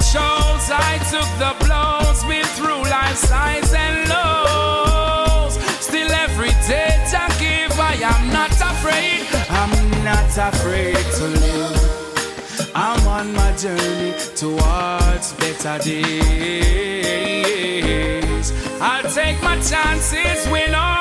shows, I took the blows, been through life's highs and lows. Still every day I give, I am not afraid. I'm not afraid to live. I'm on my journey towards better days. I'll take my chances, win or